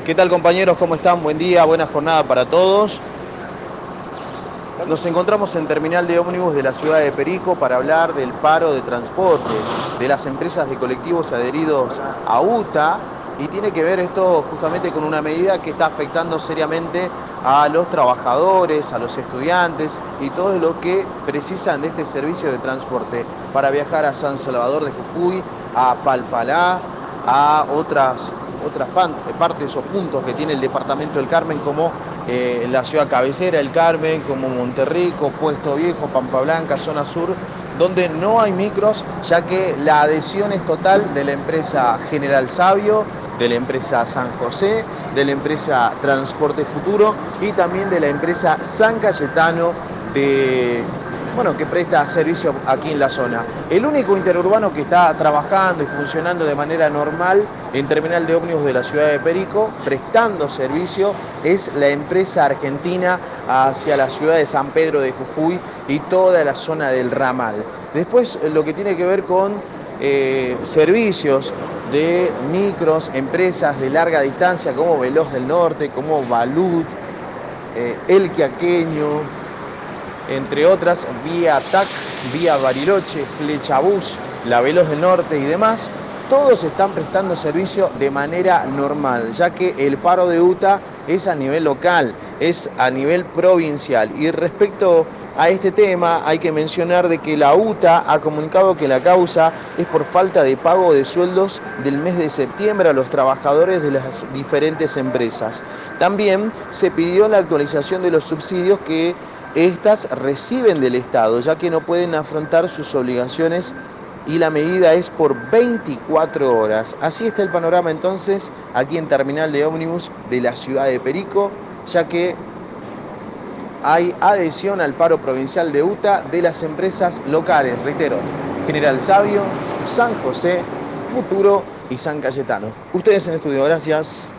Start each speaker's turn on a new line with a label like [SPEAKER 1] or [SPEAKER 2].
[SPEAKER 1] ¿Qué tal, compañeros? ¿Cómo están? Buen día, buena jornada para todos. Nos encontramos en terminal de ómnibus de la ciudad de Perico para hablar del paro de transporte de las empresas de colectivos adheridos a UTA, y tiene que ver esto justamente con una medida que está afectando seriamente a los trabajadores, a los estudiantes y todos los que precisan de este servicio de transporte para viajar a San Salvador de Jujuy, a Palpalá, a otras partes o puntos que tiene el departamento del Carmen, como la ciudad cabecera, el Carmen, como Monterrico, Puesto Viejo, Pampa Blanca, zona sur, donde no hay micros, ya que la adhesión es total de la empresa General Sabio, de la empresa San José, de la empresa Transporte Futuro y también de la empresa San Cayetano que presta servicio aquí en la zona. El único interurbano que está trabajando y funcionando de manera normal en terminal de ómnibus de la ciudad de Perico, prestando servicio, es la empresa argentina hacia la ciudad de San Pedro de Jujuy y toda la zona del ramal. Después, lo que tiene que ver con servicios de micros, empresas de larga distancia como Veloz del Norte, como Balud, El Quiaqueño, entre otras, vía TAC, vía Bariloche, Flechabús, La Veloz del Norte y demás, todos están prestando servicio de manera normal, ya que el paro de UTA es a nivel local, es a nivel provincial. Y respecto a este tema, hay que mencionar de que la UTA ha comunicado que la causa es por falta de pago de sueldos del mes de septiembre a los trabajadores de las diferentes empresas. También se pidió la actualización de los subsidios que estas reciben del Estado, ya que no pueden afrontar sus obligaciones, y la medida es por 24 horas. Así está el panorama entonces aquí en terminal de ómnibus de la ciudad de Perico, ya que hay adhesión al paro provincial de UTA de las empresas locales, reitero, General Sabio, San José, Futuro y San Cayetano. Ustedes en estudio, gracias.